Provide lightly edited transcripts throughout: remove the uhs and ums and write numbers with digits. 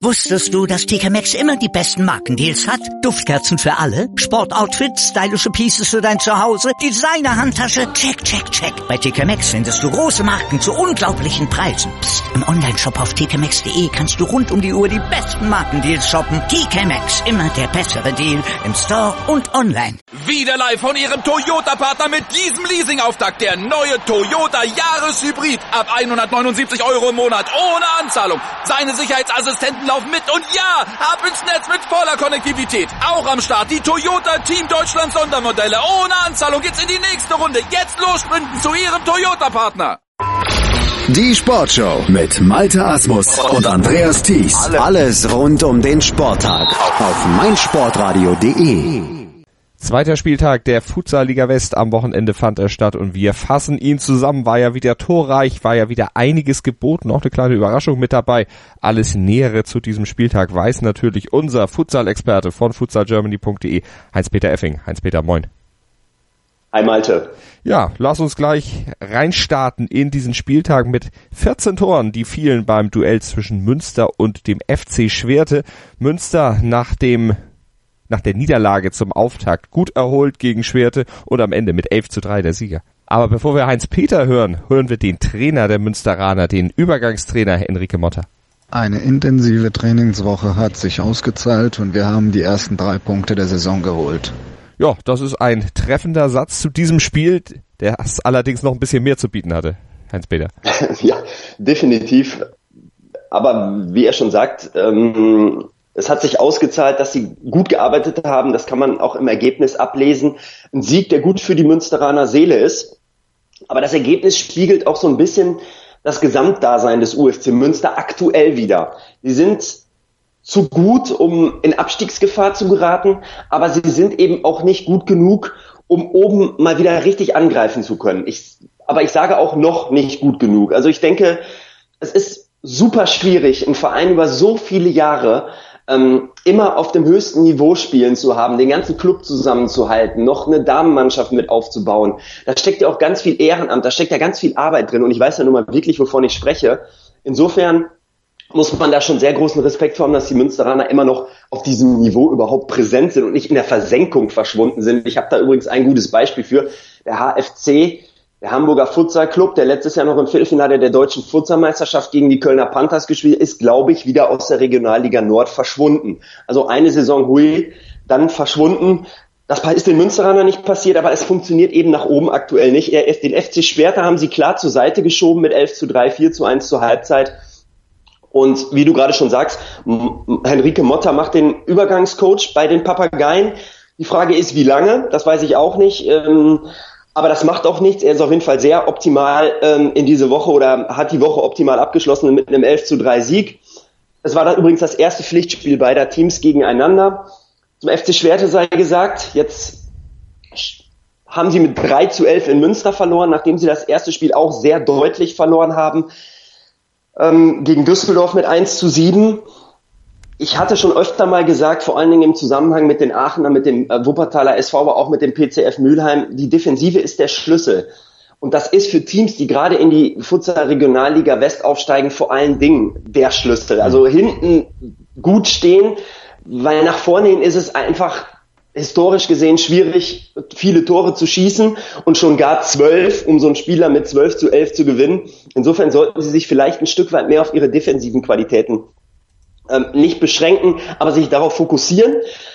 Wusstest du, dass TK Maxx immer die besten Markendeals hat? Duftkerzen für alle, Sportoutfits, stylische Pieces für dein Zuhause, Designer-Handtasche, check, check, check. Bei TK Maxx findest du große Marken zu unglaublichen Preisen. Psst. Im Onlineshop auf tkmaxx.de kannst du rund um die Uhr die besten Markendeals shoppen. TK Maxx, immer der bessere Deal im Store und online. Wieder live von Ihrem Toyota-Partner mit diesem Leasing-Auftakt. Der neue Toyota Jahreshybrid. Ab 179 € im Monat. Ohne Anzahlung. Seine Sicherheitsassistenten laufen mit. Und ja, ab ins Netz mit voller Konnektivität. Auch am Start die Toyota Team Deutschland Sondermodelle. Ohne Anzahlung geht's in die nächste Runde. Jetzt los sprinten zu Ihrem Toyota-Partner. Die Sportshow mit Malte Asmus und Andreas Thies. Alles rund um den Sporttag auf meinsportradio.de. Zweiter Spieltag der Futsal-Liga West. Am Wochenende fand er statt und wir fassen ihn zusammen. War ja wieder torreich, war ja wieder einiges geboten, auch eine kleine Überraschung mit dabei. Alles Nähere zu diesem Spieltag weiß natürlich unser Futsal-Experte von futsalgermany.de, Heinz-Peter Effing. Heinz-Peter, moin. Hi Malte. Ja, lass uns gleich reinstarten in diesen Spieltag mit 14 Toren, die fielen beim Duell zwischen Münster und dem FC Schwerte. Münster nach der Niederlage zum Auftakt gut erholt gegen Schwerte und am Ende mit 11:3 der Sieger. Aber bevor wir Heinz-Peter hören wir den Trainer der Münsteraner, den Übergangstrainer Enrique Motta. Eine intensive Trainingswoche hat sich ausgezahlt und wir haben die ersten 3 Punkte der Saison geholt. Ja, das ist ein treffender Satz zu diesem Spiel, der allerdings noch ein bisschen mehr zu bieten hatte. Heinz-Peter. Ja, definitiv. Aber wie er schon sagt, es hat sich ausgezahlt, dass sie gut gearbeitet haben. Das kann man auch im Ergebnis ablesen. Ein Sieg, der gut für die Münsteraner Seele ist. Aber das Ergebnis spiegelt auch so ein bisschen das Gesamtdasein des UFC Münster aktuell wider. Sie sind zu gut, um in Abstiegsgefahr zu geraten, aber sie sind eben auch nicht gut genug, um oben mal wieder richtig angreifen zu können. Aber ich sage auch noch nicht gut genug. Also ich denke, es ist super schwierig, einen Verein über so viele Jahre immer auf dem höchsten Niveau spielen zu haben, den ganzen Club zusammenzuhalten, noch eine Damenmannschaft mit aufzubauen. Da steckt ja auch ganz viel Ehrenamt, da steckt ja ganz viel Arbeit drin und ich weiß ja nun mal wirklich, wovon ich spreche. Insofern muss man da schon sehr großen Respekt vor haben, dass die Münsteraner immer noch auf diesem Niveau überhaupt präsent sind und nicht in der Versenkung verschwunden sind. Ich habe da übrigens ein gutes Beispiel für. Der HFC, der Hamburger Futsal Club, der letztes Jahr noch im Viertelfinale der deutschen Futsalmeisterschaft gegen die Kölner Panthers gespielt ist, glaube ich, wieder aus der Regionalliga Nord verschwunden. Also eine Saison hui, dann verschwunden. Das ist den Münsteranern nicht passiert, aber es funktioniert eben nach oben aktuell nicht. Den FC Schwerte haben sie klar zur Seite geschoben mit 11:3, 4:1 zur Halbzeit. Und wie du gerade schon sagst, Enrique Motta macht den Übergangscoach bei den Papageien. Die Frage ist, wie lange? Das weiß ich auch nicht. Aber das macht auch nichts. Er ist auf jeden Fall sehr optimal in diese Woche oder hat die Woche optimal abgeschlossen mit einem 11:3 Sieg. Es war dann übrigens das erste Pflichtspiel beider Teams gegeneinander. Zum FC Schwerte sei gesagt, jetzt haben sie mit 3:11 in Münster verloren, nachdem sie das erste Spiel auch sehr deutlich verloren haben. Gegen Düsseldorf mit 1:7. Ich hatte schon öfter mal gesagt, vor allen Dingen im Zusammenhang mit den Aachener, mit dem Wuppertaler SV, aber auch mit dem PCF Mülheim, die Defensive ist der Schlüssel. Und das ist für Teams, die gerade in die Futsal-Regionalliga West aufsteigen, vor allen Dingen der Schlüssel. Also hinten gut stehen, weil nach vorne hin ist es einfach historisch gesehen schwierig, viele Tore zu schießen und schon gar 12, um so einen Spieler mit 12:11 zu gewinnen. Insofern sollten sie sich vielleicht ein Stück weit mehr auf ihre defensiven Qualitäten nicht beschränken, aber sich darauf fokussieren.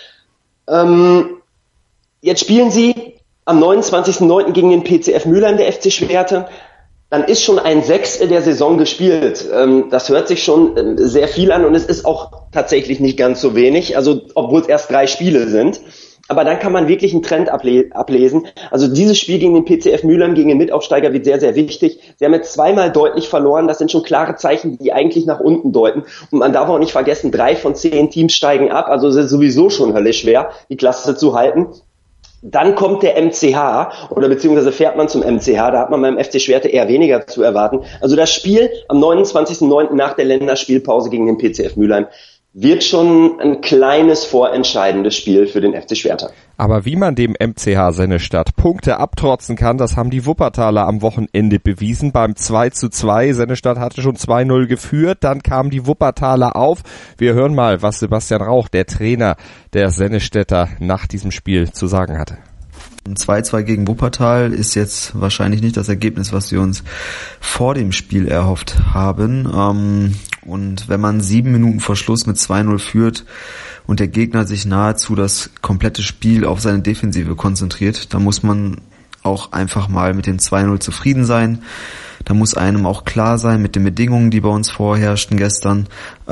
Jetzt spielen sie am 29.09. gegen den PCF Mülheim, der FC Schwerte. Dann ist schon ein Sechstel der Saison gespielt. Das hört sich schon sehr viel an und es ist auch tatsächlich nicht ganz so wenig, also obwohl es erst 3 Spiele sind. Aber dann kann man wirklich einen Trend ablesen. Also dieses Spiel gegen den PCF Mülheim, gegen den Mitaufsteiger, wird sehr, sehr wichtig. Sie haben jetzt 2-mal deutlich verloren. Das sind schon klare Zeichen, die eigentlich nach unten deuten. Und man darf auch nicht vergessen, 3 von 10 Teams steigen ab. Also es ist sowieso schon höllisch schwer, die Klasse zu halten. Dann kommt der MCH oder beziehungsweise fährt man zum MCH. Da hat man beim FC Schwerte eher weniger zu erwarten. Also das Spiel am 29.09. nach der Länderspielpause gegen den PCF Mülheim wird schon ein kleines vorentscheidendes Spiel für den FC Schwerter. Aber wie man dem MCH Sennestadt Punkte abtrotzen kann, das haben die Wuppertaler am Wochenende bewiesen. Beim 2:2, Sennestadt hatte schon 2:0 geführt, dann kamen die Wuppertaler auf. Wir hören mal, was Sebastian Rauch, der Trainer der Sennestädter, nach diesem Spiel zu sagen hatte. 2:2 gegen Wuppertal ist jetzt wahrscheinlich nicht das Ergebnis, was wir uns vor dem Spiel erhofft haben. Und wenn man 7 Minuten vor Schluss mit 2:0 führt und der Gegner sich nahezu das komplette Spiel auf seine Defensive konzentriert, dann muss man auch einfach mal mit dem 2:0 zufrieden sein. Da muss einem auch klar sein mit den Bedingungen, die bei uns vorherrschten gestern,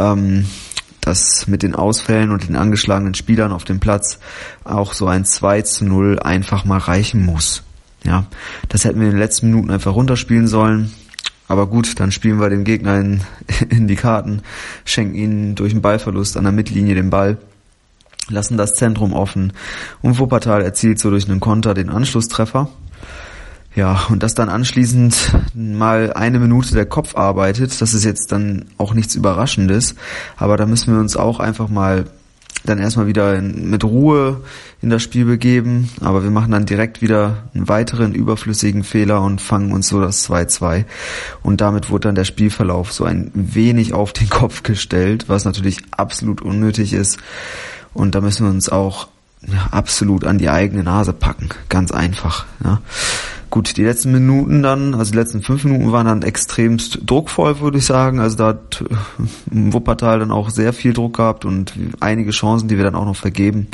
dass mit den Ausfällen und den angeschlagenen Spielern auf dem Platz auch so ein 2:0 einfach mal reichen muss. Ja, das hätten wir in den letzten Minuten einfach runterspielen sollen. Aber gut, dann spielen wir dem Gegner in die Karten, schenken ihnen durch einen Ballverlust an der Mittellinie den Ball, lassen das Zentrum offen und Wuppertal erzielt so durch einen Konter den Anschlusstreffer. Ja, und dass dann anschließend mal 1 Minute der Kopf arbeitet, das ist jetzt dann auch nichts Überraschendes, aber da müssen wir uns auch einfach mal dann erstmal wieder mit Ruhe in das Spiel begeben, aber wir machen dann direkt wieder einen weiteren überflüssigen Fehler und fangen uns so das 2:2 und damit wurde dann der Spielverlauf so ein wenig auf den Kopf gestellt, was natürlich absolut unnötig ist und da müssen wir uns auch absolut an die eigene Nase packen, ganz einfach, ja. Gut, die letzten Minuten dann, also die letzten 5 Minuten waren dann extremst druckvoll, würde ich sagen. Also da hat Wuppertal dann auch sehr viel Druck gehabt und einige Chancen, die wir dann auch noch vergeben.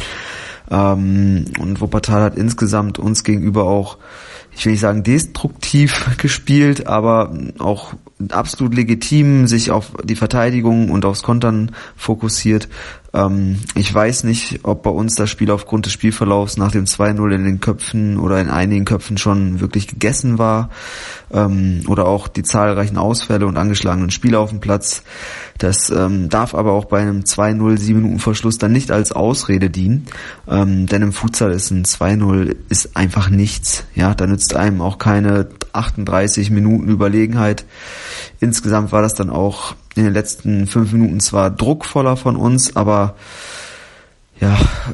Und Wuppertal hat insgesamt uns gegenüber auch, ich will nicht sagen destruktiv gespielt, aber auch absolut legitim sich auf die Verteidigung und aufs Kontern fokussiert. Ich weiß nicht, ob bei uns das Spiel aufgrund des Spielverlaufs nach dem 2:0 in den Köpfen oder in einigen Köpfen schon wirklich gegessen war, oder auch die zahlreichen Ausfälle und angeschlagenen Spieler auf dem Platz. Das darf aber auch bei einem 2:0 7 Minuten vor Schluss dann nicht als Ausrede dienen, denn im Futsal ist ein 2:0 ist einfach nichts. Ja, da nützt einem auch keine 38 Minuten Überlegenheit. Insgesamt war das dann auch in den letzten 5 Minuten zwar druckvoller von uns, aber ja,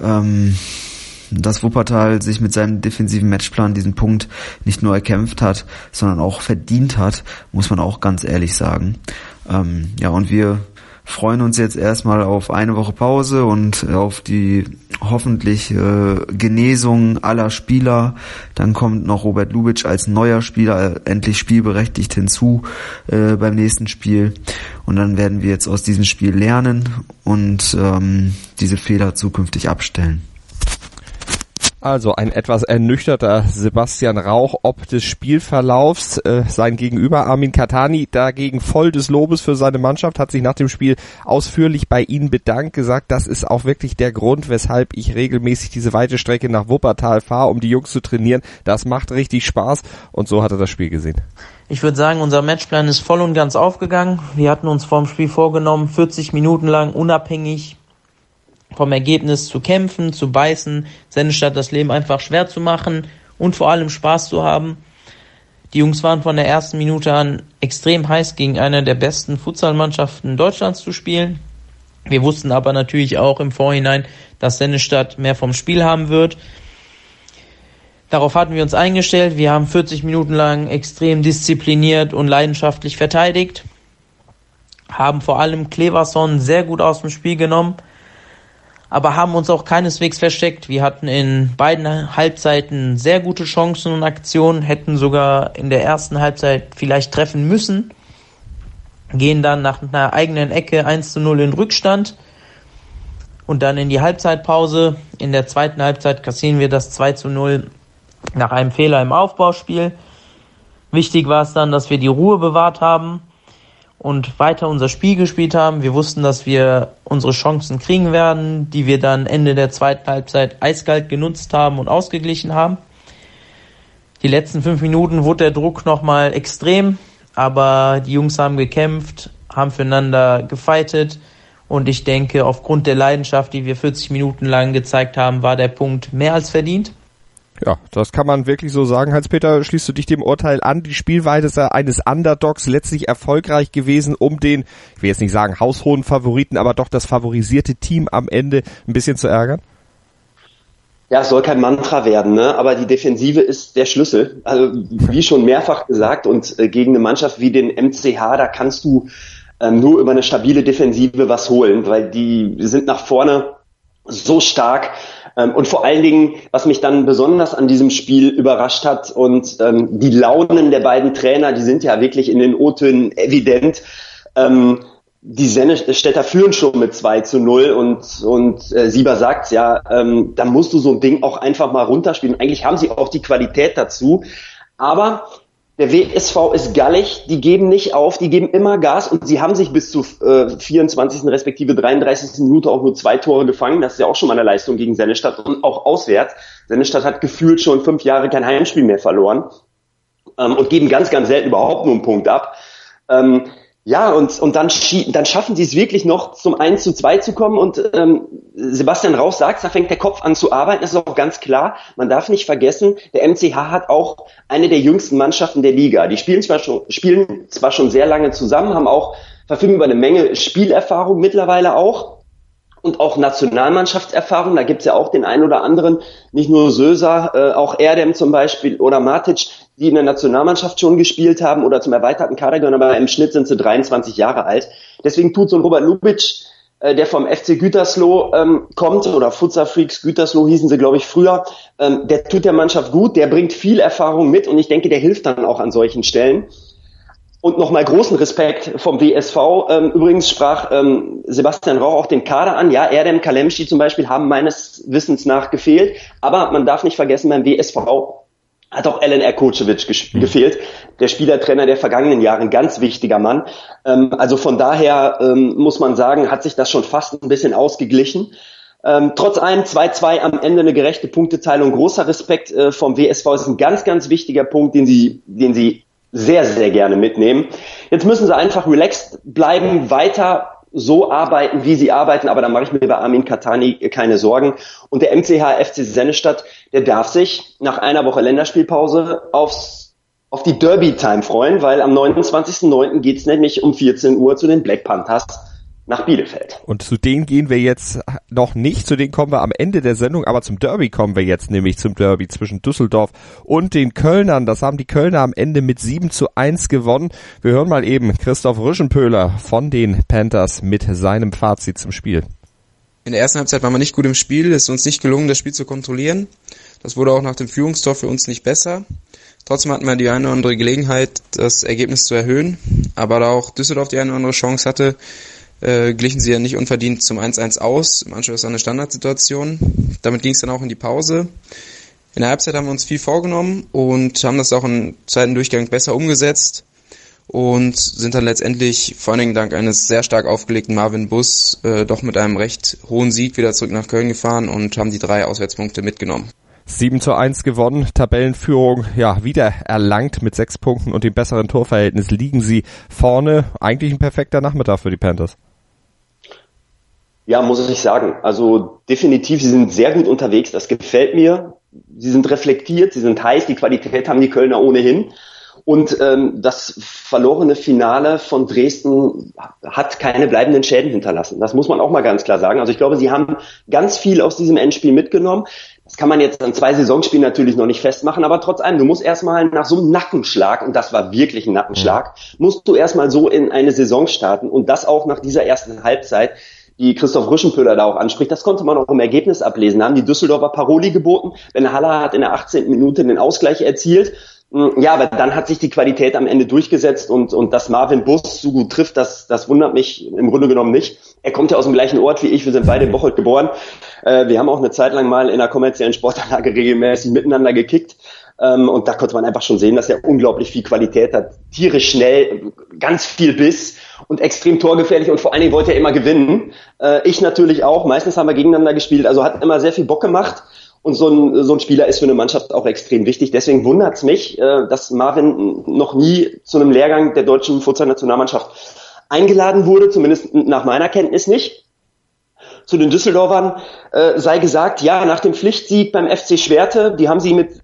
dass Wuppertal sich mit seinem defensiven Matchplan diesen Punkt nicht nur erkämpft hat, sondern auch verdient hat, muss man auch ganz ehrlich sagen. Ja, und wir freuen uns jetzt erstmal auf eine Woche Pause und auf die hoffentlich Genesung aller Spieler. Dann kommt noch Robert Lubitsch als neuer Spieler endlich spielberechtigt hinzu beim nächsten Spiel. Und dann werden wir jetzt aus diesem Spiel lernen und diese Fehler zukünftig abstellen. Also ein etwas ernüchterter Sebastian Rauch ob des Spielverlaufs. Sein Gegenüber Armin Katani dagegen voll des Lobes für seine Mannschaft, hat sich nach dem Spiel ausführlich bei ihnen bedankt, gesagt, das ist auch wirklich der Grund, weshalb ich regelmäßig diese weite Strecke nach Wuppertal fahre, um die Jungs zu trainieren. Das macht richtig Spaß und so hat er das Spiel gesehen. Ich würde sagen, unser Matchplan ist voll und ganz aufgegangen. Wir hatten uns vor dem Spiel vorgenommen, 40 Minuten lang unabhängig vom Ergebnis zu kämpfen, zu beißen, Sennestadt das Leben einfach schwer zu machen und vor allem Spaß zu haben. Die Jungs waren von der ersten Minute an extrem heiß, gegen eine der besten Futsalmannschaften Deutschlands zu spielen. Wir wussten aber natürlich auch im Vorhinein, dass Sennestadt mehr vom Spiel haben wird. Darauf hatten wir uns eingestellt. Wir haben 40 Minuten lang extrem diszipliniert und leidenschaftlich verteidigt, haben vor allem Cleverson sehr gut aus dem Spiel genommen, aber haben uns auch keineswegs versteckt. Wir hatten in beiden Halbzeiten sehr gute Chancen und Aktionen, hätten sogar in der ersten Halbzeit vielleicht treffen müssen, gehen dann nach einer eigenen Ecke 1:0 in Rückstand und dann in die Halbzeitpause. In der zweiten Halbzeit kassieren wir das 2:0 nach einem Fehler im Aufbauspiel. Wichtig war es dann, dass wir die Ruhe bewahrt haben und weiter unser Spiel gespielt haben. Wir wussten, dass wir unsere Chancen kriegen werden, die wir dann Ende der zweiten Halbzeit eiskalt genutzt haben und ausgeglichen haben. Die letzten 5 Minuten wurde der Druck nochmal extrem, aber die Jungs haben gekämpft, haben füreinander gefightet und ich denke, aufgrund der Leidenschaft, die wir 40 Minuten lang gezeigt haben, war der Punkt mehr als verdient. Ja, das kann man wirklich so sagen. Hans-Peter, schließt du dich dem Urteil an? Die Spielweise eines Underdogs letztlich erfolgreich gewesen, um den, ich will jetzt nicht sagen haushohen Favoriten, aber doch das favorisierte Team am Ende ein bisschen zu ärgern? Ja, es soll kein Mantra werden, ne? Aber die Defensive ist der Schlüssel. Also wie schon mehrfach gesagt, und gegen eine Mannschaft wie den MCH, da kannst du nur über eine stabile Defensive was holen, weil die sind nach vorne so stark. Und vor allen Dingen, was mich dann besonders an diesem Spiel überrascht hat, und die Launen der beiden Trainer, die sind ja wirklich in den O-Tönen evident. Die Sennestädter führen schon mit 2-0 und Sieber sagt's ja, da musst du so ein Ding auch einfach mal runterspielen. Eigentlich haben sie auch die Qualität dazu, aber der WSV ist gallig, die geben nicht auf, die geben immer Gas, und sie haben sich bis zur 24. respektive 33. Minute auch nur 2 Tore gefangen. Das ist ja auch schon mal eine Leistung gegen Sennestadt und auch auswärts. Sennestadt hat gefühlt schon 5 Jahre kein Heimspiel mehr verloren und geben ganz, ganz selten überhaupt nur einen Punkt ab. Ja, und dann schaffen sie es wirklich noch zum 1:2 zu kommen, und Sebastian Rauch sagt, da fängt der Kopf an zu arbeiten, das ist auch ganz klar. Man darf nicht vergessen, der MCH hat auch eine der jüngsten Mannschaften der Liga. Die spielen zwar schon sehr lange zusammen, verfügen über eine Menge Spielerfahrung mittlerweile auch und auch Nationalmannschaftserfahrung. Da gibt's ja auch den einen oder anderen, nicht nur Söser, auch Erdem zum Beispiel oder Matic, die in der Nationalmannschaft schon gespielt haben oder zum erweiterten Kader gehören, aber im Schnitt sind sie 23 Jahre alt. Deswegen tut so ein Robert Lubitsch, der vom FC Gütersloh kommt, oder Futsal Freaks Gütersloh hießen sie, glaube ich, früher, der tut der Mannschaft gut, der bringt viel Erfahrung mit, und ich denke, der hilft dann auch an solchen Stellen. Und nochmal großen Respekt vom WSV. Übrigens sprach Sebastian Rauch auch den Kader an. Ja, Erdem, Kalemschi zum Beispiel haben meines Wissens nach gefehlt, aber man darf nicht vergessen, beim WSV hat auch Alen Erkocevic gefehlt, der Spielertrainer der vergangenen Jahre, ein ganz wichtiger Mann. Also von daher muss man sagen, hat sich das schon fast ein bisschen ausgeglichen. Trotz allem 2:2 am Ende eine gerechte Punkteteilung. Großer Respekt vom WSV, ist ein ganz, ganz wichtiger Punkt, den sie sehr, sehr gerne mitnehmen. Jetzt müssen sie einfach relaxed bleiben, weiter so arbeiten, wie sie arbeiten, aber da mache ich mir bei Armin Katani keine Sorgen. Und der MCH FC Sennestadt, der darf sich nach einer Woche Länderspielpause auf die Derby-Time freuen, weil am 29.09. geht's nämlich um 14 Uhr zu den Black Panthers nach Bielefeld. Und zu denen gehen wir jetzt noch nicht, zu denen kommen wir am Ende der Sendung, aber zum Derby kommen wir jetzt, nämlich zum Derby zwischen Düsseldorf und den Kölnern. Das haben die Kölner am Ende mit 7:1 gewonnen. Wir hören mal eben Christoph Rüschenpöhler von den Panthers mit seinem Fazit zum Spiel. In der ersten Halbzeit waren wir nicht gut im Spiel, es ist uns nicht gelungen, das Spiel zu kontrollieren. Das wurde auch nach dem Führungstor für uns nicht besser. Trotzdem hatten wir die eine oder andere Gelegenheit, das Ergebnis zu erhöhen, aber da auch Düsseldorf die eine oder andere Chance hatte, glichen sie ja nicht unverdient zum 1:1 aus, im Anschluss an eine Standardsituation. Damit ging es dann auch in die Pause. In der Halbzeit haben wir uns viel vorgenommen und haben das auch im zweiten Durchgang besser umgesetzt und sind dann letztendlich, vor allen Dingen dank eines sehr stark aufgelegten Marvin Buss, doch mit einem recht hohen Sieg wieder zurück nach Köln gefahren und haben die 3 Auswärtspunkte mitgenommen. 7:1 gewonnen, Tabellenführung wieder erlangt mit 6 Punkten und dem besseren Torverhältnis liegen sie vorne. Eigentlich ein perfekter Nachmittag für die Panthers. Ja, muss ich sagen. Also definitiv, sie sind sehr gut unterwegs, das gefällt mir. Sie sind reflektiert, sie sind heiß, die Qualität haben die Kölner ohnehin. Und das verlorene Finale von Dresden hat keine bleibenden Schäden hinterlassen. Das muss man auch mal ganz klar sagen. Also ich glaube, sie haben ganz viel aus diesem Endspiel mitgenommen. Das kann man jetzt an 2 Saisonspielen natürlich noch nicht festmachen, aber trotz allem, du musst erstmal nach so einem Nackenschlag, und das war wirklich ein Nackenschlag, musst du erstmal so in eine Saison starten, und das auch nach dieser ersten Halbzeit, die Christoph Rüschenpöhler da auch anspricht. Das konnte man auch im Ergebnis ablesen. Da haben die Düsseldorfer Paroli geboten. Ben Haller hat in der 18. Minute den Ausgleich erzielt. Ja, aber dann hat sich die Qualität am Ende durchgesetzt, und dass Marvin Buss so gut trifft, das wundert mich im Grunde genommen nicht. Er kommt ja aus dem gleichen Ort wie ich, wir sind beide in Bocholt geboren. Wir haben auch eine Zeit lang mal in einer kommerziellen Sportanlage regelmäßig miteinander gekickt. Und da konnte man einfach schon sehen, dass er unglaublich viel Qualität hat. Tierisch schnell, ganz viel Biss und extrem torgefährlich, und vor allen Dingen wollte er immer gewinnen. Ich natürlich auch, meistens haben wir gegeneinander gespielt, also hat immer sehr viel Bock gemacht. Und so ein Spieler ist für eine Mannschaft auch extrem wichtig. Deswegen wundert's mich, dass Marvin noch nie zu einem Lehrgang der deutschen Futsal-Nationalmannschaft eingeladen wurde, zumindest nach meiner Kenntnis nicht. Zu den Düsseldorfern sei gesagt, ja, nach dem Pflichtsieg beim FC Schwerte, die haben sie mit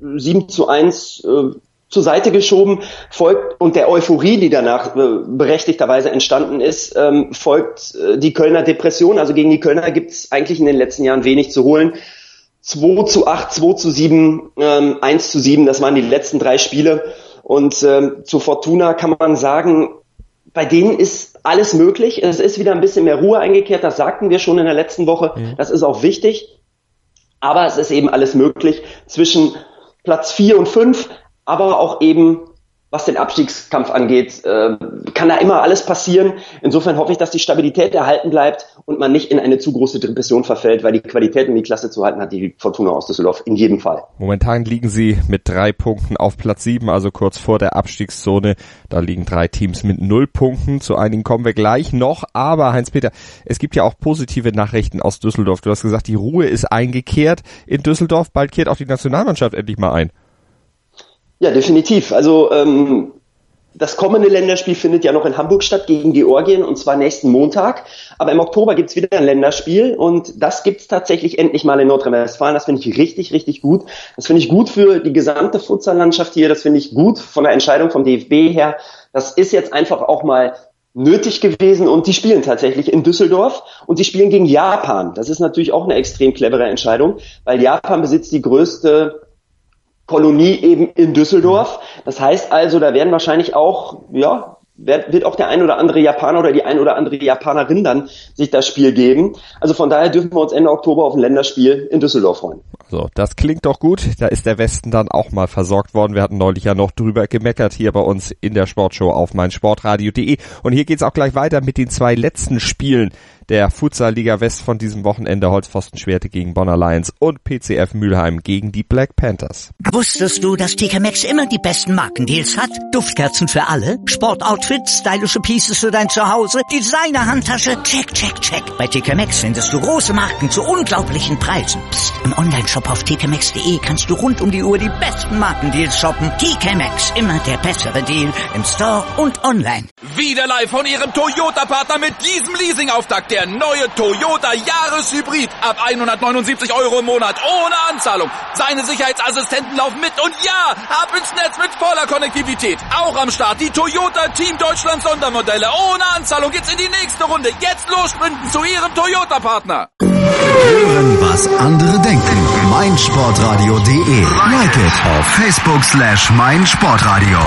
7:1 zur Seite geschoben, folgt, und der Euphorie, die danach berechtigterweise entstanden ist, folgt die Kölner Depression. Also gegen die Kölner gibt es eigentlich in den letzten Jahren wenig zu holen. 2:8, 2:7, 1:7, das waren die letzten 3 Spiele. Und zu Fortuna kann man sagen, bei denen ist alles möglich. Es ist wieder ein bisschen mehr Ruhe eingekehrt, das sagten wir schon in der letzten Woche. Das ist auch wichtig. Aber es ist eben alles möglich zwischen Platz 4 und 5. Aber auch eben, was den Abstiegskampf angeht, kann da immer alles passieren. Insofern hoffe ich, dass die Stabilität erhalten bleibt und man nicht in eine zu große Depression verfällt, weil die Qualität, um die Klasse zu halten, hat die Fortuna aus Düsseldorf in jedem Fall. Momentan liegen sie mit 3 Punkten auf Platz 7, also kurz vor der Abstiegszone. Da liegen 3 Teams mit 0 Punkten. Zu einigen kommen wir gleich noch. Aber Heinz-Peter, es gibt ja auch positive Nachrichten aus Düsseldorf. Du hast gesagt, die Ruhe ist eingekehrt in Düsseldorf. Bald kehrt auch die Nationalmannschaft endlich mal ein. Ja, definitiv. Also das kommende Länderspiel findet ja noch in Hamburg statt gegen Georgien, und zwar nächsten Montag. Aber im Oktober gibt's wieder ein Länderspiel, und das gibt's tatsächlich endlich mal in Nordrhein-Westfalen. Das finde ich richtig, richtig gut. Das finde ich gut für die gesamte Futsallandschaft hier. Das finde ich gut von der Entscheidung vom DFB her. Das ist jetzt einfach auch mal nötig gewesen, und die spielen tatsächlich in Düsseldorf, und die spielen gegen Japan. Das ist natürlich auch eine extrem clevere Entscheidung, weil Japan besitzt die größte Kolonie eben in Düsseldorf. Das heißt also, da werden wahrscheinlich auch, wird auch der ein oder andere Japaner oder die ein oder andere Japanerin dann sich das Spiel geben. Also von daher dürfen wir uns Ende Oktober auf ein Länderspiel in Düsseldorf freuen. So, das klingt doch gut. Da ist der Westen dann auch mal versorgt worden. Wir hatten neulich ja noch drüber gemeckert hier bei uns in der Sportshow auf meinsportradio.de. Und hier geht's auch gleich weiter mit den 2 letzten Spielen der Futsal-Liga West von diesem Wochenende. Holzpfosten Schwerte gegen Bonner Lions und PCF Mülheim gegen die Black Panthers. Wusstest du, dass TK Maxx immer die besten Markendeals hat? Duftkerzen für alle, Sportoutfits, stylische Pieces für dein Zuhause, Designer-Handtasche, check, check, check. Bei TK Maxx findest du große Marken zu unglaublichen Preisen. Psst. Im Onlineshop auf tkmaxx.de kannst du rund um die Uhr die besten Markendeals shoppen. TK Maxx, immer der bessere Deal im Store und online. Wieder live von ihrem Toyota-Partner mit diesem Leasing-Auftakt. Der neue Toyota Jahreshybrid. Ab 179 Euro im Monat. Ohne Anzahlung. Seine Sicherheitsassistenten laufen mit. Und ja, ab ins Netz mit voller Konnektivität. Auch am Start die Toyota Team Deutschland Sondermodelle. Ohne Anzahlung geht's in die nächste Runde. Jetzt los sprinten zu ihrem Toyota-Partner. Hören, was andere denken. meinsportradio.de. Like it auf Facebook/meinsportradio.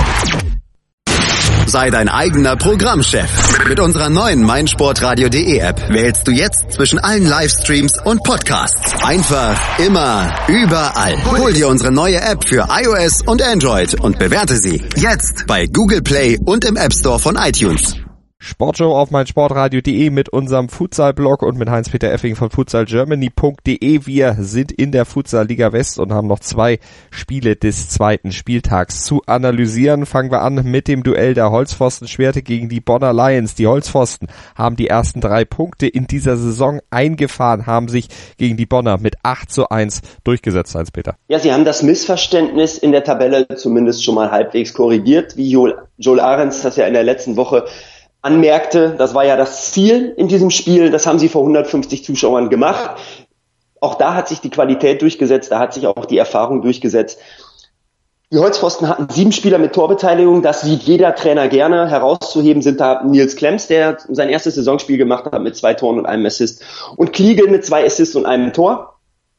Sei dein eigener Programmchef. Mit unserer neuen meinsportradio.de App wählst du jetzt zwischen allen Livestreams und Podcasts. Einfach, immer, überall. Hol dir unsere neue App für iOS und Android und bewerte sie jetzt bei Google Play und im App Store von iTunes. Sportshow auf meinsportradio.de mit unserem Futsal-Blog und mit Heinz-Peter Effing von futsalgermany.de. Wir sind in der Futsal-Liga West und haben noch 2 Spiele des 2. Spieltags zu analysieren. Fangen wir an mit dem Duell der Holzpfosten-Schwerte gegen die Bonner Lions. Die Holzpfosten haben die ersten 3 Punkte in dieser Saison eingefahren, haben sich gegen die Bonner mit 8:1 durchgesetzt, Heinz-Peter. Ja, sie haben das Missverständnis in der Tabelle zumindest schon mal halbwegs korrigiert, wie Joel Ahrens das ja in der letzten Woche anmerkte. Das war ja das Ziel in diesem Spiel. Das haben sie vor 150 Zuschauern gemacht. Auch da hat sich die Qualität durchgesetzt. Da hat sich auch die Erfahrung durchgesetzt. Die Holzpfosten hatten 7 Spieler mit Torbeteiligung. Das sieht jeder Trainer gerne. Herauszuheben sind da Nils Klemms, der sein erstes Saisonspiel gemacht hat mit 2 Toren und einem Assist. Und Kliegel mit 2 Assists und einem Tor.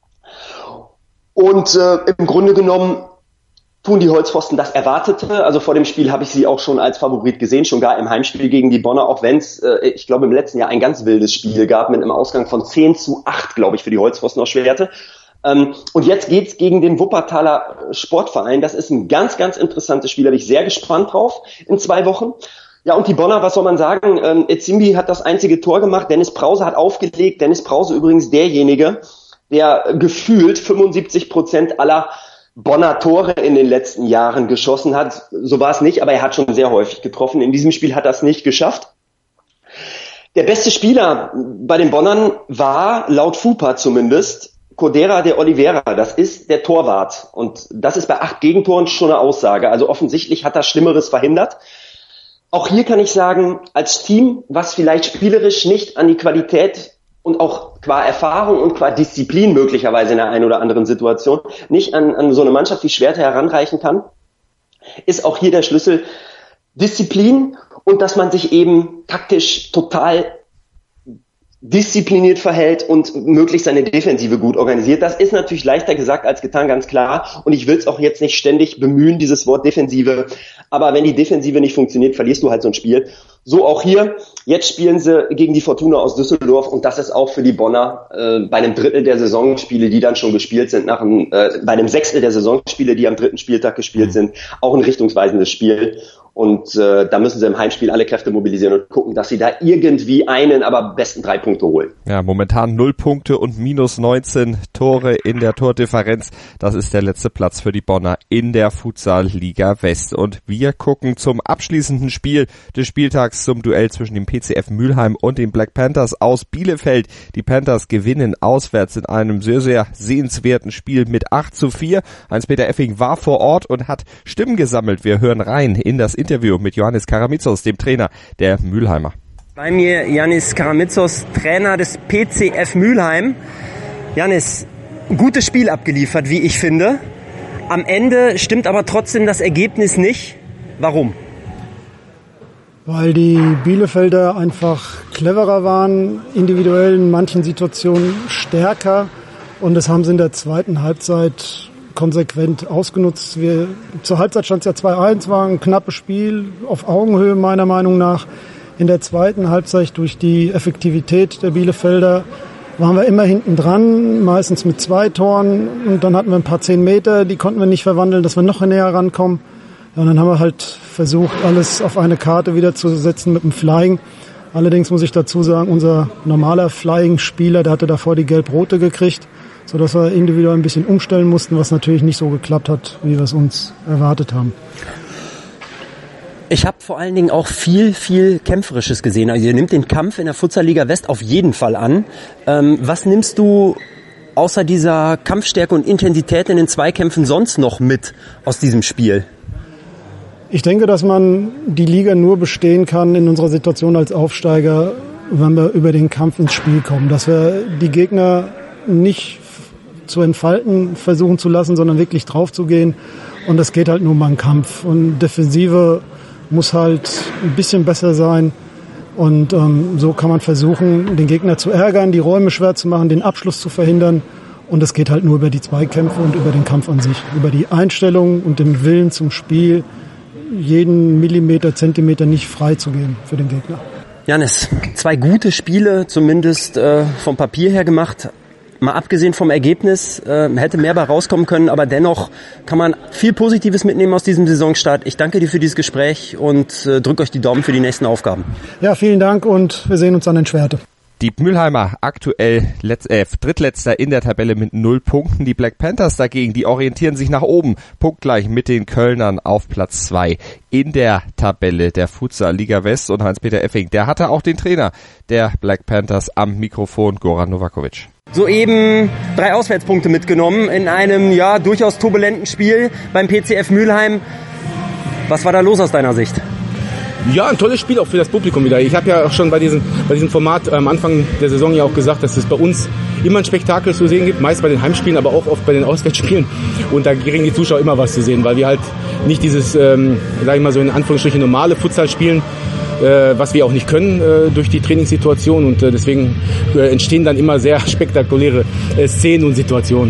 Und im Grunde genommen tun die Holzpfosten das Erwartete. Also vor dem Spiel habe ich sie auch schon als Favorit gesehen, schon gar im Heimspiel gegen die Bonner, auch wenn es, ich glaube, im letzten Jahr ein ganz wildes Spiel gab mit einem Ausgang von 10:8, glaube ich, für die Holzpfosten aus Schwerte. Und jetzt geht's gegen den Wuppertaler Sportverein. Das ist ein ganz, ganz interessantes Spiel. Da bin ich sehr gespannt drauf in 2 Wochen. Ja, und die Bonner, was soll man sagen? Ezimbi hat das einzige Tor gemacht. Dennis Brause hat aufgelegt. Dennis Brause übrigens derjenige, der gefühlt 75% aller Bonner Tore in den letzten Jahren geschossen hat. So war es nicht, aber er hat schon sehr häufig getroffen. In diesem Spiel hat er es nicht geschafft. Der beste Spieler bei den Bonnern war, laut FUPA zumindest, Codera de Oliveira. Das ist der Torwart. Und das ist bei 8 Gegentoren schon eine Aussage. Also offensichtlich hat er Schlimmeres verhindert. Auch hier kann ich sagen, als Team, was vielleicht spielerisch nicht an die Qualität und auch qua Erfahrung und qua Disziplin möglicherweise in der einen oder anderen Situation nicht an so eine Mannschaft wie Schwerte heranreichen kann, ist auch hier der Schlüssel Disziplin und dass man sich eben taktisch total diszipliniert verhält und möglichst seine Defensive gut organisiert. Das ist natürlich leichter gesagt als getan, ganz klar. Und ich will es auch jetzt nicht ständig bemühen, dieses Wort Defensive. Aber wenn die Defensive nicht funktioniert, verlierst du halt so ein Spiel. So auch hier. Jetzt spielen sie gegen die Fortuna aus Düsseldorf. Und das ist auch für die Bonner bei einem Drittel der Saisonspiele, die dann schon gespielt sind, bei einem Sechstel der Saisonspiele, die am dritten Spieltag gespielt sind, auch ein richtungsweisendes Spiel. Und da müssen sie im Heimspiel alle Kräfte mobilisieren und gucken, dass sie da irgendwie aber am besten 3 Punkte holen. Ja, momentan 0 Punkte und minus 19 Tore in der Tordifferenz. Das ist der letzte Platz für die Bonner in der Futsal-Liga West. Und wir gucken zum abschließenden Spiel des Spieltags, zum Duell zwischen dem PCF Mülheim und den Black Panthers aus Bielefeld. Die Panthers gewinnen auswärts in einem sehr, sehr sehenswerten Spiel mit 8:4. Heinz-Peter Effing war vor Ort und hat Stimmen gesammelt. Wir hören rein in das Interview mit Ioannis Karamitsos, dem Trainer der Mülheimer. Bei mir Ioannis Karamitsos, Trainer des PCF Mülheim. Ioannis, gutes Spiel abgeliefert, wie ich finde. Am Ende stimmt aber trotzdem das Ergebnis nicht. Warum? Weil die Bielefelder einfach cleverer waren, individuell in manchen Situationen stärker. Und das haben sie in der zweiten Halbzeit konsequent ausgenutzt. Zur Halbzeit stand es ja 2-1, war ein knappes Spiel, auf Augenhöhe meiner Meinung nach. In der zweiten Halbzeit durch die Effektivität der Bielefelder waren wir immer hinten dran, meistens mit 2 Toren. Und dann hatten wir ein paar 10 Meter, die konnten wir nicht verwandeln, dass wir noch näher rankommen. Ja, und dann haben wir halt versucht, alles auf eine Karte wieder zu setzen mit dem Flying. Allerdings muss ich dazu sagen, unser normaler Flying-Spieler, der hatte davor die Gelb-Rote gekriegt, sodass wir individuell ein bisschen umstellen mussten, was natürlich nicht so geklappt hat, wie wir es uns erwartet haben. Ich habe vor allen Dingen auch viel Kämpferisches gesehen. Also ihr nimmt den Kampf in der Futsal-Liga West auf jeden Fall an. Was nimmst du außer dieser Kampfstärke und Intensität in den Zweikämpfen sonst noch mit aus diesem Spiel? Ich denke, dass man die Liga nur bestehen kann in unserer Situation als Aufsteiger, wenn wir über den Kampf ins Spiel kommen. Dass wir die Gegner nicht zu entfalten versuchen zu lassen, sondern wirklich drauf zu gehen. Und das geht halt nur beim Kampf. Und Defensive muss halt ein bisschen besser sein. Und so kann man versuchen, den Gegner zu ärgern, die Räume schwer zu machen, den Abschluss zu verhindern. Und das geht halt nur über die Zweikämpfe und über den Kampf an sich. Über die Einstellung und den Willen zum Spiel, jeden Millimeter, Zentimeter nicht freizugeben für den Gegner. Ioannis, 2 gute Spiele zumindest vom Papier her gemacht. Mal abgesehen vom Ergebnis, hätte mehr bei rauskommen können, aber dennoch kann man viel Positives mitnehmen aus diesem Saisonstart. Ich danke dir für dieses Gespräch und drücke euch die Daumen für die nächsten Aufgaben. Ja, vielen Dank und wir sehen uns an den Schwerte. Die Mülheimer aktuell drittletzter in der Tabelle mit 0 Punkten. Die Black Panthers dagegen, die orientieren sich nach oben, punktgleich mit den Kölnern auf Platz 2 in der Tabelle der Futsal-Liga West. Und Heinz-Peter Effing, der hatte auch den Trainer der Black Panthers am Mikrofon, Goran Novakovic. Soeben 3 Auswärtspunkte mitgenommen in einem durchaus turbulenten Spiel beim PCF Mülheim. Was war da los aus deiner Sicht? Ja, ein tolles Spiel auch für das Publikum wieder. Ich habe ja auch schon bei diesem Format am Anfang der Saison ja auch gesagt, dass es bei uns immer ein Spektakel zu sehen gibt, meist bei den Heimspielen, aber auch oft bei den Auswärtsspielen. Und da kriegen die Zuschauer immer was zu sehen, weil wir halt nicht dieses, sag ich mal so in Anführungsstrichen normale Futsal spielen, was wir auch nicht können durch die Trainingssituation. Und deswegen entstehen dann immer sehr spektakuläre Szenen und Situationen.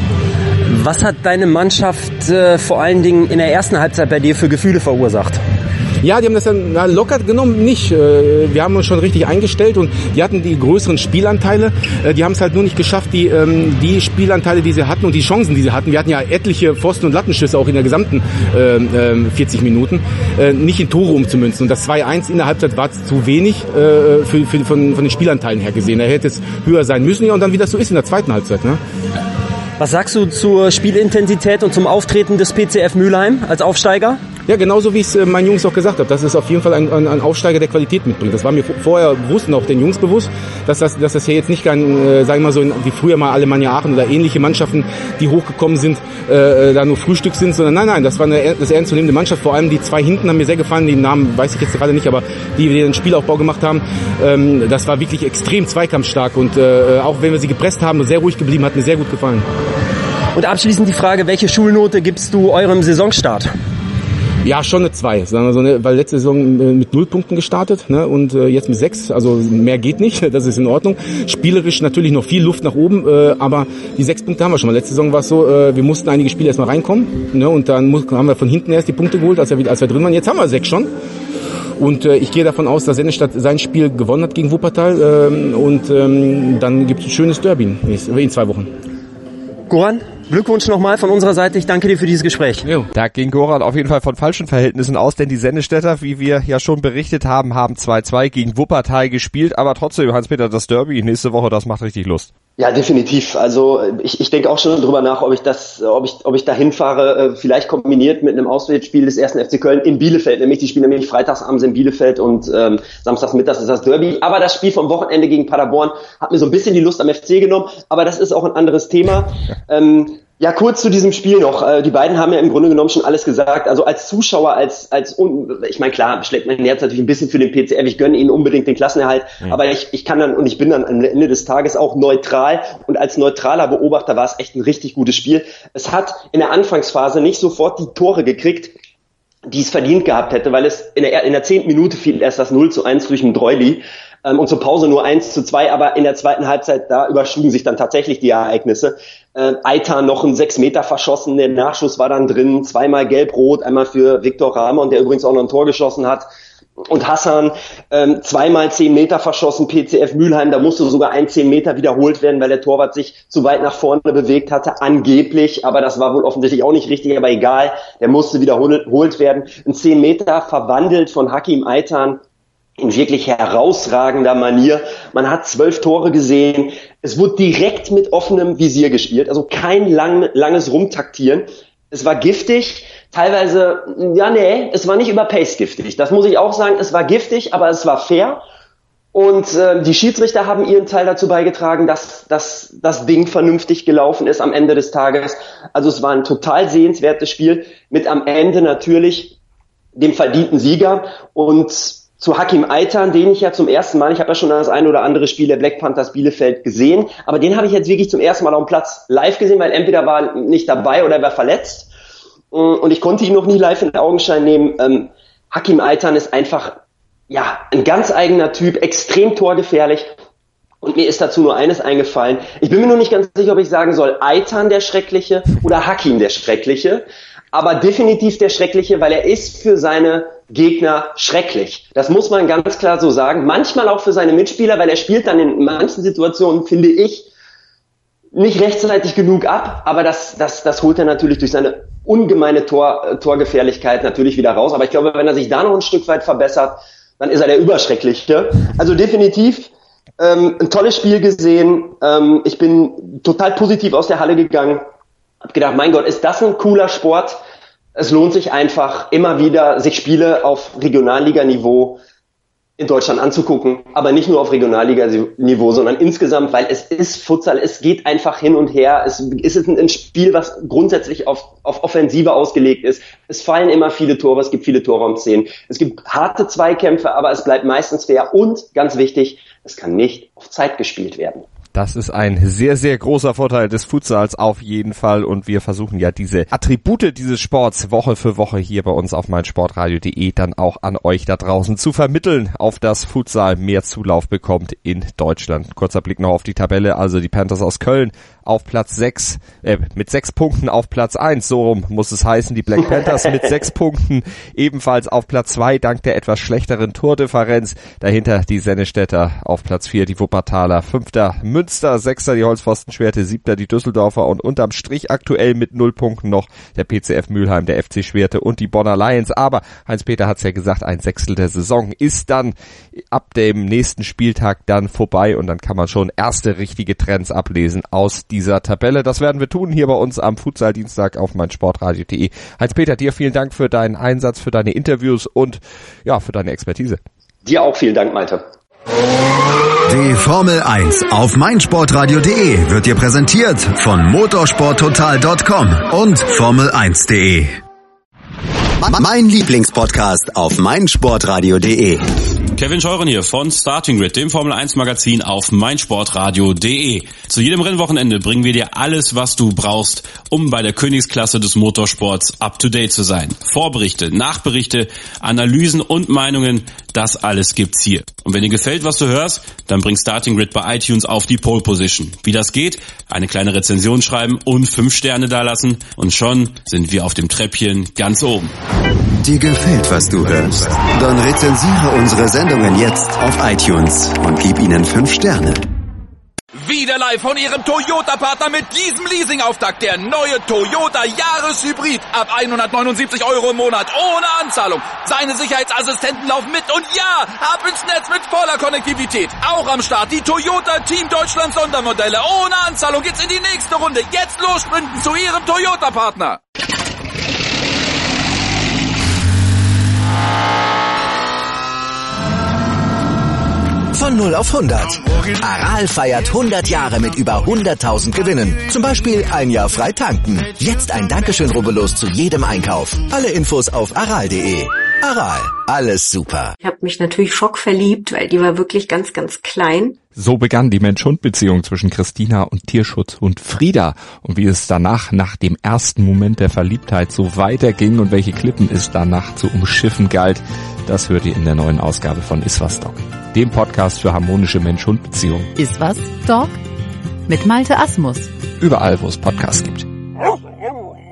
Was hat deine Mannschaft vor allen Dingen in der ersten Halbzeit bei dir für Gefühle verursacht? Ja, die haben das dann locker genommen, nicht. Wir haben uns schon richtig eingestellt und die hatten die größeren Spielanteile. Die haben es halt nur nicht geschafft, die Spielanteile, die sie hatten und die Chancen, die sie hatten. Wir hatten ja etliche Pfosten- und Lattenschüsse auch in der gesamten 40 Minuten, nicht in Tore umzumünzen. Und das 2-1 in der Halbzeit war zu wenig von den Spielanteilen her gesehen. Da hätte es höher sein müssen, ja, und dann wie das so ist in der zweiten Halbzeit, ne? Was sagst du zur Spielintensität und zum Auftreten des PCF Mülheim als Aufsteiger? Ja, genauso wie ich es meinen Jungs auch gesagt habe, dass es auf jeden Fall ein Aufsteiger der Qualität mitbringt. Das war mir vorher bewusst und auch den Jungs bewusst, dass das hier jetzt nicht sagen wir mal so wie früher mal Alemannia Aachen oder ähnliche Mannschaften, die hochgekommen sind, da nur Frühstück sind, sondern nein, das war das ernstzunehmende Mannschaft. Vor allem die zwei hinten haben mir sehr gefallen, die Namen weiß ich jetzt gerade nicht, aber die den Spielaufbau gemacht haben, das war wirklich extrem zweikampfstark und auch wenn wir sie gepresst haben und sehr ruhig geblieben, hat mir sehr gut gefallen. Und abschließend die Frage, welche Schulnote gibst du eurem Saisonstart? Ja, schon eine 2, sagen wir so, ne? Weil letzte Saison mit 0 Punkten gestartet, ne? Und jetzt mit 6, also mehr geht nicht, das ist in Ordnung. Spielerisch natürlich noch viel Luft nach oben, aber die 6 Punkte haben wir schon mal. Letzte Saison war es so, wir mussten einige Spiele erstmal reinkommen, ne? Und dann haben wir von hinten erst die Punkte geholt, als wir drin waren. Jetzt haben wir 6 schon. Und ich gehe davon aus, dass Sennestadt sein Spiel gewonnen hat gegen Wuppertal und dann gibt es ein schönes Derby in 2 Wochen. Goran, Glückwunsch nochmal von unserer Seite. Ich danke dir für dieses Gespräch. Jo. Da ging Goran auf jeden Fall von falschen Verhältnissen aus, denn die Sennestädter, wie wir ja schon berichtet haben, haben 2-2 gegen Wuppertal gespielt. Aber trotzdem, Hans-Peter, das Derby nächste Woche, das macht richtig Lust. Ja, definitiv. Also ich denke auch schon drüber nach, ob ich da hinfahre, vielleicht kombiniert mit einem Auswärtsspiel des 1. FC Köln in Bielefeld. Die spielen nämlich freitagsabends in Bielefeld und samstags mittags ist das Derby. Aber das Spiel vom Wochenende gegen Paderborn hat mir so ein bisschen die Lust am FC genommen. Aber das ist auch ein anderes Thema. Ja, kurz zu diesem Spiel noch. Die beiden haben ja im Grunde genommen schon alles gesagt. Also als Zuschauer, ich meine, klar, schlägt mein Herz natürlich ein bisschen für den PCF. Ich gönne ihnen unbedingt den Klassenerhalt. Mhm. Aber ich kann dann, und ich bin dann am Ende des Tages auch neutral. Und als neutraler Beobachter war es echt ein richtig gutes Spiel. Es hat in der Anfangsphase nicht sofort die Tore gekriegt, die es verdient gehabt hätte, weil es in der 10. Minute fiel erst das 0-1 durch den Droili. Und zur Pause nur 1-2, aber in der zweiten Halbzeit, da überschlugen sich dann tatsächlich die Ereignisse. Eitan noch einen 6 Meter verschossen, der Nachschuss war dann drin, 2-mal gelb-rot, einmal für Viktor Ramon, der übrigens auch noch ein Tor geschossen hat. Und Hassan 2-mal 10 Meter verschossen, PCF Mülheim, da musste sogar ein 10 Meter wiederholt werden, weil der Torwart sich zu weit nach vorne bewegt hatte, angeblich, aber das war wohl offensichtlich auch nicht richtig, aber egal, der musste wiederholt werden. Ein 10 Meter verwandelt von Hakim Eitan in wirklich herausragender Manier. Man hat 12 Tore gesehen. Es wurde direkt mit offenem Visier gespielt, also kein langes Rumtaktieren. Es war giftig, teilweise, es war nicht überpaced giftig. Das muss ich auch sagen, es war giftig, aber es war fair. Und die Schiedsrichter haben ihren Teil dazu beigetragen, dass das Ding vernünftig gelaufen ist am Ende des Tages. Also es war ein total sehenswertes Spiel mit am Ende natürlich dem verdienten Sieger. Und zu Hakim Eitan, den ich ja zum ersten Mal, ich habe ja schon das ein oder andere Spiel der Black Panthers Bielefeld gesehen, aber den habe ich jetzt wirklich zum ersten Mal auf dem Platz live gesehen, weil entweder war nicht dabei oder war verletzt und ich konnte ihn noch nie live in den Augenschein nehmen. Hakim Eitan ist einfach ein ganz eigener Typ, extrem torgefährlich und mir ist dazu nur eines eingefallen. Ich bin mir nur nicht ganz sicher, ob ich sagen soll, Eitan der Schreckliche oder Hakim der Schreckliche, aber definitiv der Schreckliche, weil er ist für seine Gegner schrecklich. Das muss man ganz klar so sagen. Manchmal auch für seine Mitspieler, weil er spielt dann in manchen Situationen, finde ich, nicht rechtzeitig genug ab. Aber das holt er natürlich durch seine ungemeine Torgefährlichkeit natürlich wieder raus. Aber ich glaube, wenn er sich da noch ein Stück weit verbessert, dann ist er der Überschreckliche. Also definitiv ein tolles Spiel gesehen. Ich bin total positiv aus der Halle gegangen. Hab gedacht, mein Gott, ist das ein cooler Sport? Es lohnt sich einfach immer wieder, sich Spiele auf Regionalliganiveau in Deutschland anzugucken, aber nicht nur auf Regionalliganiveau, sondern insgesamt, weil es ist Futsal, es geht einfach hin und her, es ist ein Spiel, was grundsätzlich auf Offensive ausgelegt ist. Es fallen immer viele Tore, es gibt viele Torraumszenen, es gibt harte Zweikämpfe, aber es bleibt meistens fair und, ganz wichtig, es kann nicht auf Zeit gespielt werden. Das ist ein sehr, sehr großer Vorteil des Futsals auf jeden Fall und wir versuchen ja diese Attribute dieses Sports Woche für Woche hier bei uns auf meinsportradio.de dann auch an euch da draußen zu vermitteln, auf das Futsal mehr Zulauf bekommt in Deutschland. Kurzer Blick noch auf die Tabelle, also die Panthers aus Köln auf Platz 6, mit 6 Punkten auf Platz 1, so rum muss es heißen, die Black Panthers mit 6 Punkten ebenfalls auf Platz 2, dank der etwas schlechteren Tordifferenz, dahinter die Sennestädter auf Platz 4, die Wuppertaler 5. Münster, 6. die Holzpfosten Schwerte, 7. die Düsseldorfer und unterm Strich aktuell mit 0 Punkten noch der PCF Mülheim, der FC Schwerte und die Bonner Lions. Aber Heinz-Peter hat's ja gesagt, ein Sechstel der Saison ist dann ab dem nächsten Spieltag dann vorbei und dann kann man schon erste richtige Trends ablesen aus dieser Tabelle. Das werden wir tun hier bei uns am Futsal-Dienstag auf meinsportradio.de. Heinz-Peter, dir vielen Dank für deinen Einsatz, für deine Interviews und ja, für deine Expertise. Dir auch vielen Dank, Malte. Die Formel 1 auf meinsportradio.de wird dir präsentiert von motorsporttotal.com und formel1.de. Mein Lieblingspodcast auf meinsportradio.de. Kevin Scheuren hier von Starting Grid, dem Formel 1 Magazin auf meinsportradio.de. Zu jedem Rennwochenende bringen wir dir alles, was du brauchst, um bei der Königsklasse des Motorsports up to date zu sein. Vorberichte, Nachberichte, Analysen und Meinungen, das alles gibt's hier. Und wenn dir gefällt, was du hörst, dann bring Starting Grid bei iTunes auf die Pole Position. Wie das geht? Eine kleine Rezension schreiben und 5 Sterne dalassen und schon sind wir auf dem Treppchen ganz oben. Dir gefällt, was du hörst? Dann rezensiere unsere Sendungen jetzt auf iTunes und gib ihnen 5 Sterne. Wieder live von Ihrem Toyota-Partner mit diesem Leasing-Auftakt. Der neue Toyota Jahreshybrid. Ab 179 € im Monat. Ohne Anzahlung. Seine Sicherheitsassistenten laufen mit. Und ja, ab ins Netz mit voller Konnektivität. Auch am Start die Toyota Team Deutschland Sondermodelle. Ohne Anzahlung geht's in die nächste Runde. Jetzt los sprinten zu Ihrem Toyota-Partner. Von 0 auf 100. Aral feiert 100 Jahre mit über 100.000 Gewinnen. Zum Beispiel ein Jahr frei tanken. Jetzt ein Dankeschön, rubbellos zu jedem Einkauf. Alle Infos auf aral.de. Aral, alles super. Ich habe mich natürlich schockverliebt, weil die war wirklich ganz, ganz klein. So begann die Mensch-Hund-Beziehung zwischen Christina und Tierschutzhund Frieda. Und wie es danach, nach dem ersten Moment der Verliebtheit, so weiterging und welche Klippen es danach zu umschiffen galt, das hört ihr in der neuen Ausgabe von Iswas Dog, dem Podcast für harmonische Mensch-Hund-Beziehungen. Iswas Dog mit Malte Asmus. Überall, wo es Podcasts gibt.